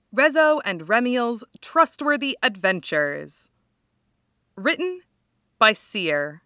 Rezo and Remiel's Trustworthy Adventures. Written by Seer.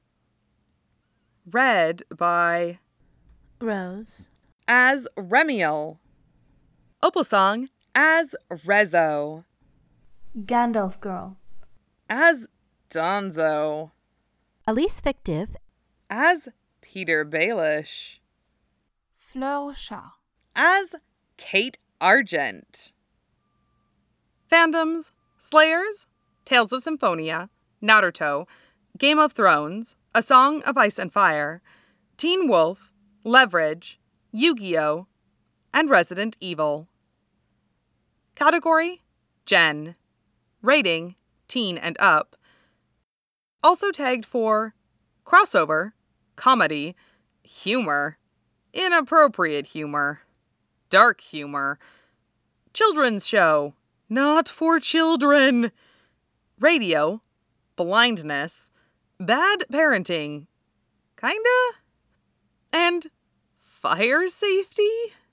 Read by Rose. As Remiel. Opal Song as Rezo. Gandalf Girl. As Donzo. Elise Fictive. As Peter Baelish. Fleur Chat. As Kate Argent. Fandoms: Slayers, Tales of Symphonia, Naruto, Game of Thrones, A Song of Ice and Fire, Teen Wolf, Leverage, Yu-Gi-Oh!, and Resident Evil. Category: Gen. Rating: Teen and Up. Also tagged for crossover, comedy, humor, inappropriate humor, dark humor, children's show, not for children, radio, blindness, bad parenting, kinda, and fire safety?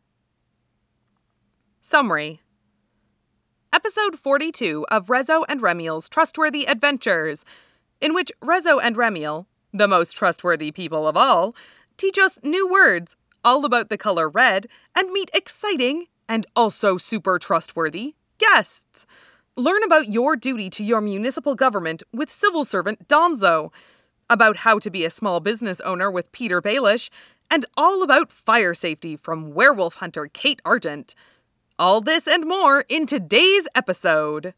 Summary. Episode 42 of Rezo and Remiel's Trustworthy Adventures, in which Rezo and Remiel, the most trustworthy people of all, teach us new words all about the color red and meet exciting and also super trustworthy guests. Learn about your duty to your municipal government with civil servant Donzo, about how to be a small business owner with Peter Baelish, and all about fire safety from werewolf hunter Kate Argent. All this and more in today's episode.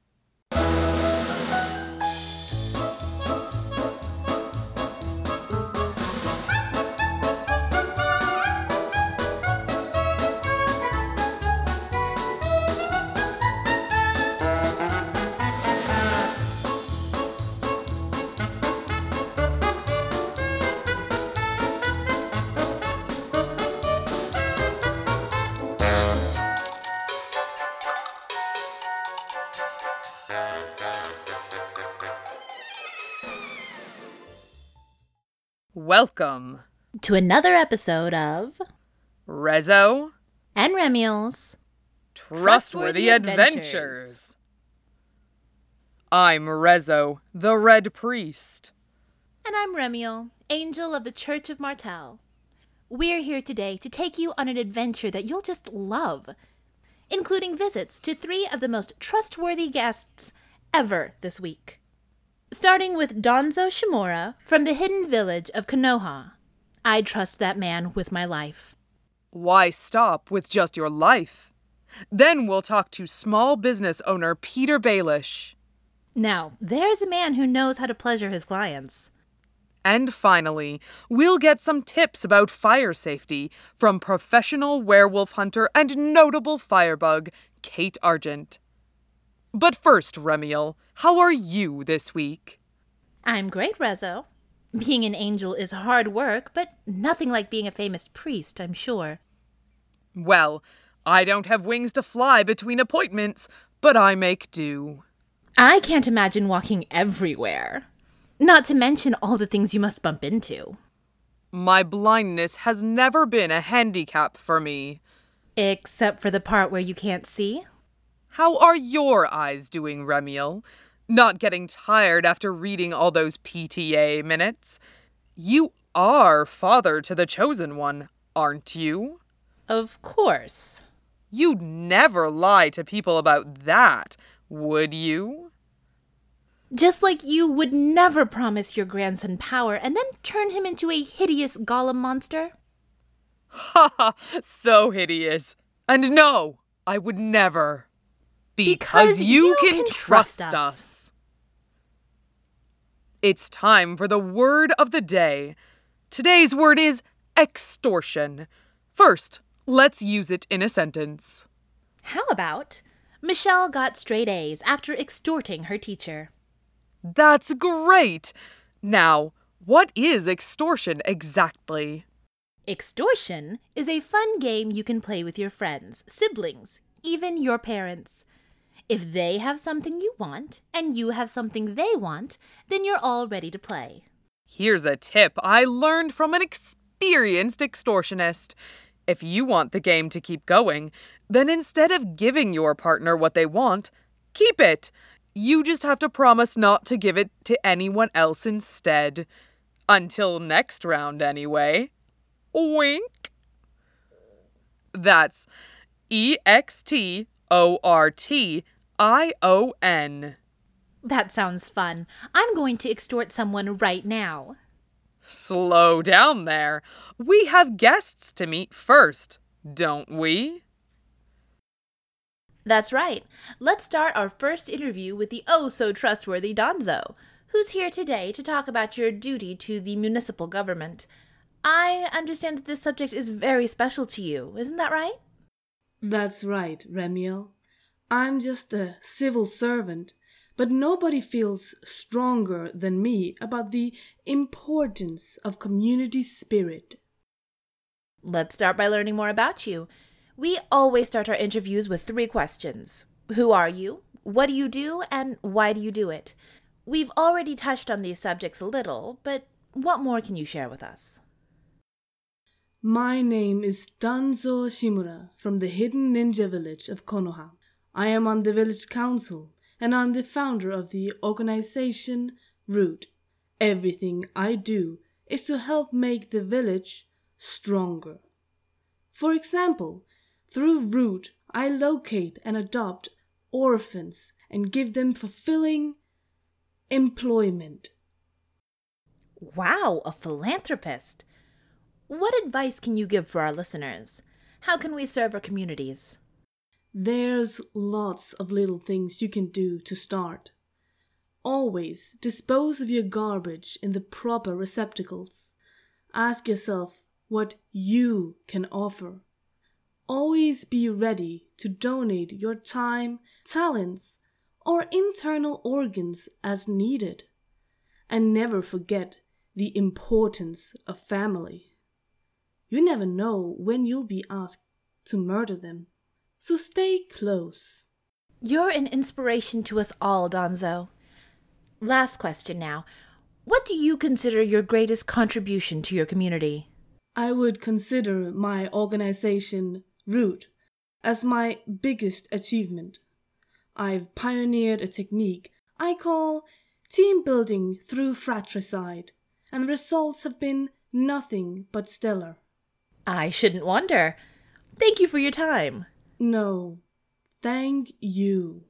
Welcome To another episode of Rezo and Remiel's Trustworthy Adventures. I'm Rezo, the Red Priest. And I'm Remiel, Angel of the Church of Martel. We're here today to take you on an adventure that you'll just love, including visits to 3 of the most trustworthy guests ever this week. Starting with Donzo Shimura from the hidden village of Konoha. I'd trust that man with my life. Why stop with just your life? Then we'll talk to small business owner Peter Baelish. Now, there's a man who knows how to pleasure his clients. And finally, we'll get some tips about fire safety from professional werewolf hunter and notable firebug Kate Argent. But first, Remiel, how are you this week? I'm great, Rezo. Being an angel is hard work, but nothing like being a famous priest, I'm sure. Well, I don't have wings to fly between appointments, but I make do. I can't imagine walking everywhere. Not to mention all the things you must bump into. My blindness has never been a handicap for me. Except for the part where you can't see? How are your eyes doing, Remiel? Not getting tired after reading all those PTA minutes? You are father to the chosen one, aren't you? Of course. You'd never lie to people about that, would you? Just like you would never promise your grandson power and then turn him into a hideous golem monster. Ha ha, so hideous. And no, I would never. Because you can trust us. It's time for the word of the day. Today's word is extortion. First, let's use it in a sentence. How about, Michelle got straight A's after extorting her teacher? That's great! Now, what is extortion exactly? Extortion is a fun game you can play with your friends, siblings, even your parents. If they have something you want, and you have something they want, then you're all ready to play. Here's a tip I learned from an experienced extortionist. If you want the game to keep going, then instead of giving your partner what they want, keep it. You just have to promise not to give it to anyone else instead. Until next round, anyway. Wink. That's EXTORTION. That sounds fun. I'm going to extort someone right now. Slow down there. We have guests to meet first, don't we? That's right. Let's start our first interview with the oh-so-trustworthy Donzo, who's here today to talk about your duty to the municipal government. I understand that this subject is very special to you, isn't that right? That's right, Remiel. I'm just a civil servant, but nobody feels stronger than me about the importance of community spirit. Let's start by learning more about you. We always start our interviews with 3 questions. Who are you? What do you do? And why do you do it? We've already touched on these subjects a little, but what more can you share with us? My name is Danzo Shimura from the hidden ninja village of Konoha. I am on the village council, and I'm the founder of the organization Root. Everything I do is to help make the village stronger. For example, through Root, I locate and adopt orphans and give them fulfilling employment. Wow, a philanthropist! What advice can you give for our listeners? How can we serve our communities? There's lots of little things you can do to start. Always dispose of your garbage in the proper receptacles. Ask yourself what you can offer. Always be ready to donate your time, talents, or internal organs as needed. And never forget the importance of family. You never know when you'll be asked to murder them. So stay close. You're an inspiration to us all, Donzo. Last question now. What do you consider your greatest contribution to your community? I would consider my organization, Root, as my biggest achievement. I've pioneered a technique I call team building through fratricide, and the results have been nothing but stellar. I shouldn't wonder. Thank you for your time. No, thank you.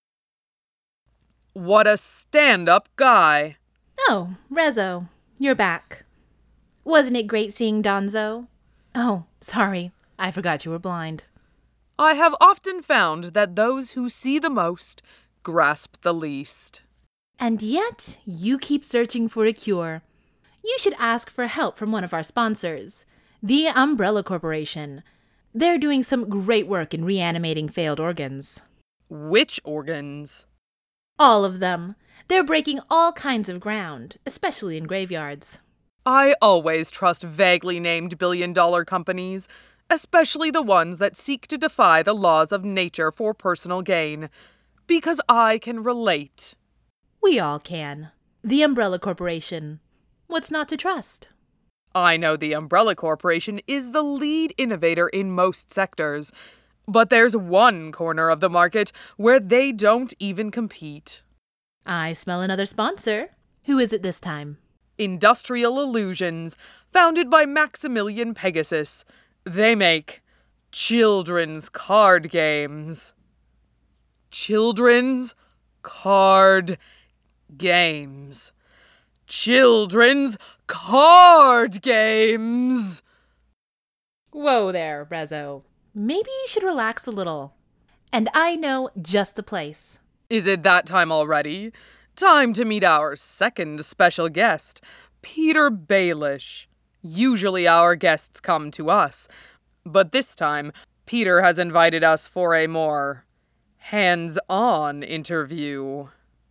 What a stand-up guy. Oh, Rezo, you're back. Wasn't it great seeing Donzo? Oh, sorry, I forgot you were blind. I have often found that those who see the most grasp the least. And yet, you keep searching for a cure. You should ask for help from one of our sponsors, the Umbrella Corporation. They're doing some great work in reanimating failed organs. Which organs? All of them. They're breaking all kinds of ground, especially in graveyards. I always trust vaguely named billion-dollar companies, especially the ones that seek to defy the laws of nature for personal gain, because I can relate. We all can. The Umbrella Corporation. What's not to trust? I know the Umbrella Corporation is the lead innovator in most sectors, but there's one corner of the market where they don't even compete. I smell another sponsor. Who is it this time? Industrial Illusions, founded by Maximilian Pegasus. They make children's card games. Children's card games. Children's card games! Whoa there, Rezo. Maybe you should relax a little. And I know just the place. Is it that time already? Time to meet our second special guest, Peter Baelish. Usually our guests come to us, but this time Peter has invited us for a more hands-on interview.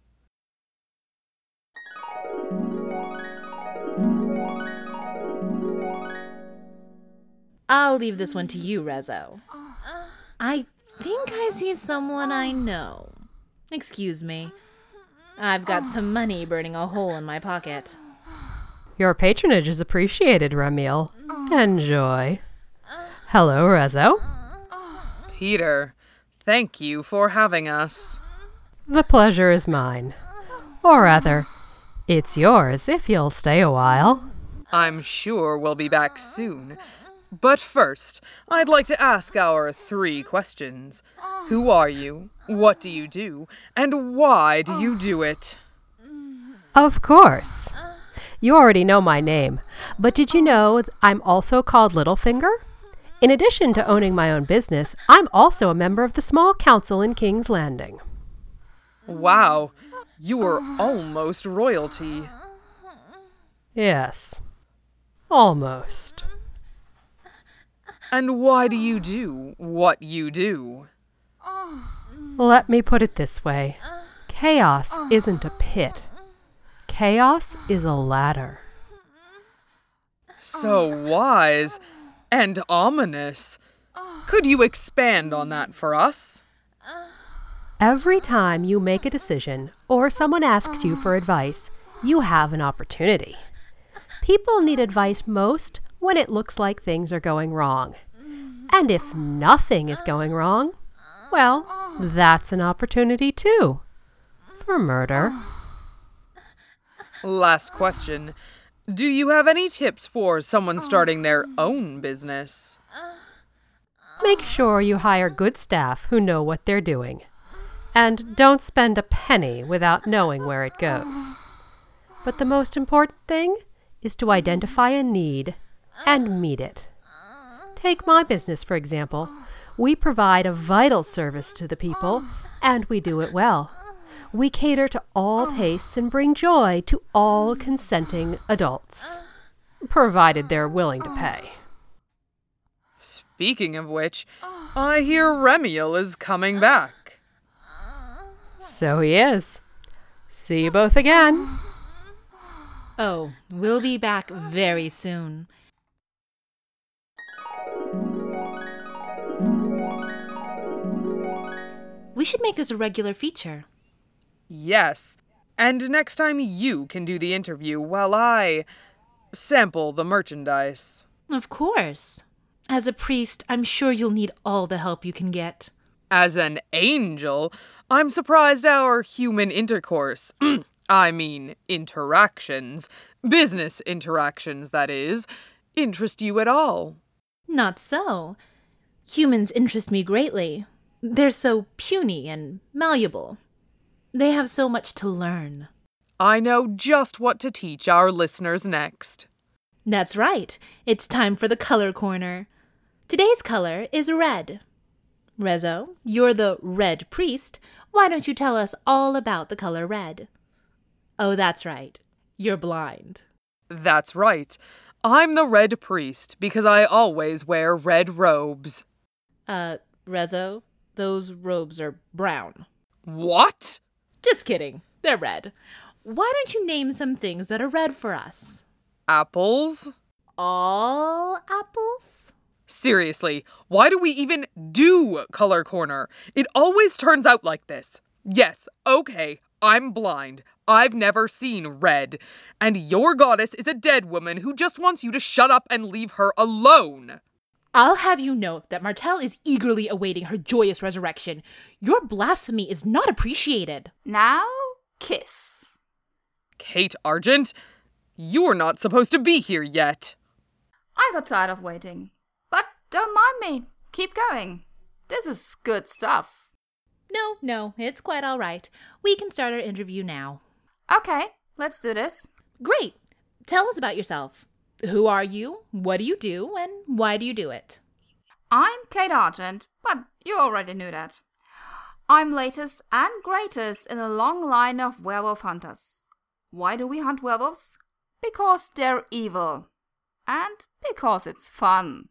I'll leave this one to you, Rezo. I think I see someone I know. Excuse me. I've got some money burning a hole in my pocket. Your patronage is appreciated, Remiel. Enjoy. Hello, Rezo. Peter, thank you for having us. The pleasure is mine. Or rather, it's yours if you'll stay a while. I'm sure we'll be back soon. But first, I'd like to ask our 3 questions. Who are you? What do you do? And why do you do it? Of course. You already know my name, but did you know I'm also called Littlefinger? In addition to owning my own business, I'm also a member of the small council in King's Landing. Wow, you are almost royalty. Yes, almost. And why do you do what you do? Let me put it this way. Chaos isn't a pit. Chaos is a ladder. So wise and ominous. Could you expand on that for us? Every time you make a decision or someone asks you for advice, you have an opportunity. People need advice most when it looks like things are going wrong. And if nothing is going wrong, well, that's an opportunity too. For murder. Last question. Do you have any tips for someone starting their own business? Make sure you hire good staff who know what they're doing. And don't spend a penny without knowing where it goes. But the most important thing is to identify a need and meet it. Take my business, for example. We provide a vital service to the people, and we do it well. We cater to all tastes and bring joy to all consenting adults, provided they're willing to pay. Speaking of which, I hear Remiel is coming back. So he is. See you both again. Oh, we'll be back very soon. We should make this a regular feature. Yes, and next time you can do the interview while I sample the merchandise. Of course. As a priest, I'm sure you'll need all the help you can get. As an angel, I'm surprised our human intercourse, interactions, business interactions, that is, interest you at all. Not so. Humans interest me greatly. They're so puny and malleable. They have so much to learn. I know just what to teach our listeners next. That's right. It's time for the color corner. Today's color is red. Rezo, you're the red priest. Why don't you tell us all about the color red? Oh, that's right. You're blind. That's right. I'm the red priest because I always wear red robes. Rezo, those robes are brown. What? Just kidding. They're red. Why don't you name some things that are red for us? Apples? All apples? Seriously, why do we even do Color Corner? It always turns out like this. Yes, okay, I'm blind. I've never seen red. And your goddess is a dead woman who just wants you to shut up and leave her alone. I'll have you know that Martell is eagerly awaiting her joyous resurrection. Your blasphemy is not appreciated. Now, kiss. Kate Argent, you're not supposed to be here yet. I got tired of waiting. But don't mind me. Keep going. This is good stuff. No, it's quite all right. We can start our interview now. Okay, let's do this. Great. Tell us about yourself. Who are you? What do you do? And why do you do it? I'm Kate Argent, but you already knew that. I'm latest and greatest in a long line of werewolf hunters. Why do we hunt werewolves? Because they're evil. And because it's fun.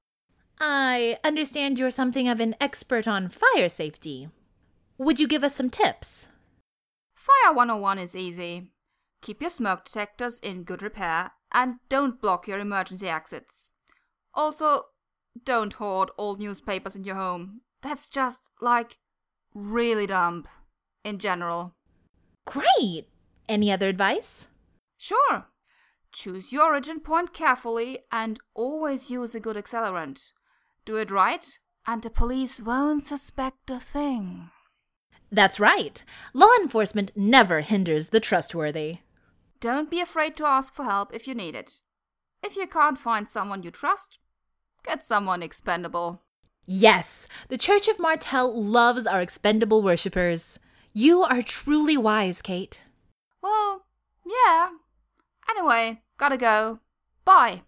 I understand you're something of an expert on fire safety. Would you give us some tips? Fire 101 is easy. Keep your smoke detectors in good repair and don't block your emergency exits. Also, don't hoard old newspapers in your home. That's just, really dumb in general. Great! Any other advice? Sure. Choose your origin point carefully and always use a good accelerant. Do it right And the police won't suspect a thing. That's right. Law enforcement never hinders the trustworthy. Don't be afraid to ask for help if you need it. If you can't find someone you trust, get someone expendable. Yes, the Church of Martell loves our expendable worshippers. You are truly wise, Kate. Well, yeah. Anyway, gotta go. Bye.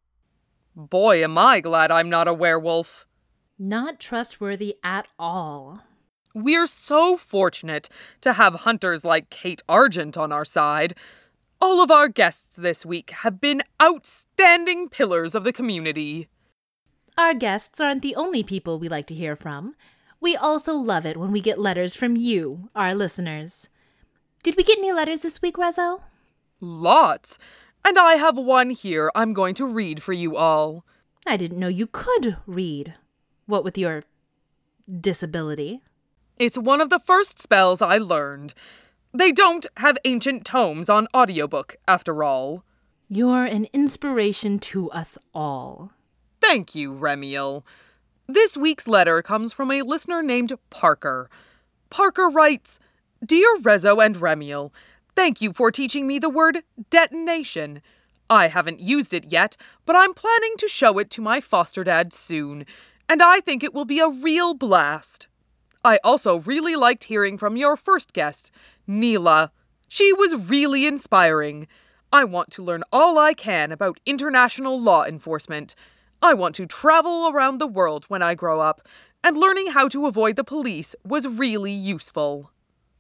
Boy, am I glad I'm not a werewolf. Not trustworthy at all. We're so fortunate to have hunters like Kate Argent on our side. All of our guests this week have been outstanding pillars of the community. Our guests aren't the only people we like to hear from. We also love it when we get letters from you, our listeners. Did we get any letters this week, Rezo? Lots. And I have one here I'm going to read for you all. I didn't know you could read. What with your disability? It's one of the first spells I learned. They don't have ancient tomes on audiobook, after all. You're an inspiration to us all. Thank you, Remiel. This week's letter comes from a listener named Parker. Parker writes, Dear Rezo and Remiel, thank you for teaching me the word detonation. I haven't used it yet, but I'm planning to show it to my foster dad soon, and I think it will be a real blast. I also really liked hearing from your first guest, Neela. She was really inspiring. I want to learn all I can about international law enforcement. I want to travel around the world when I grow up, and learning how to avoid the police was really useful.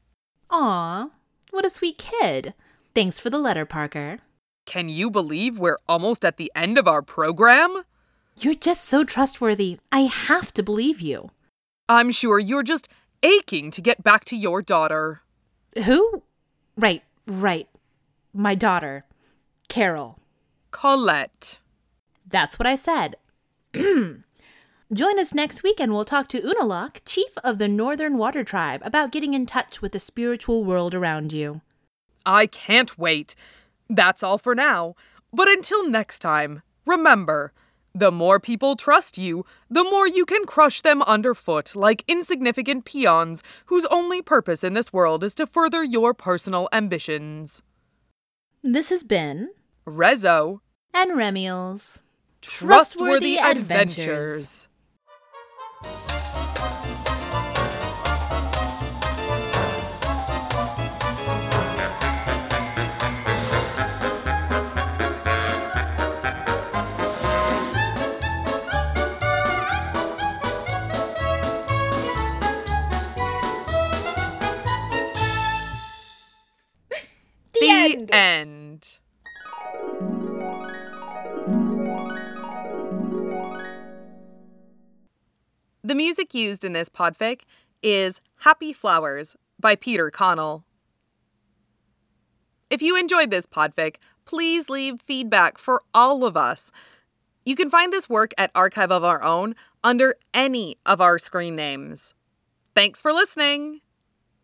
Aw, what a sweet kid. Thanks for the letter, Parker. Can you believe we're almost at the end of our program? You're just so trustworthy. I have to believe you. I'm sure you're just aching to get back to your daughter. Who? Right. My daughter, Carol. Colette. That's what I said. Join us next week and we'll talk to Unalak, chief of the Northern Water Tribe, about getting in touch with the spiritual world around you. I can't wait. That's all for now. But until next time, remember, the more people trust you, the more you can crush them underfoot like insignificant peons whose only purpose in this world is to further your personal ambitions. This has been Rezo and Remiel's Trustworthy Adventures. The end. The music used in this podfic is Happy Flowers by Peter Connell. If you enjoyed this podfic, please leave feedback for all of us. You can find this work at Archive of Our Own under any of our screen names. Thanks for listening!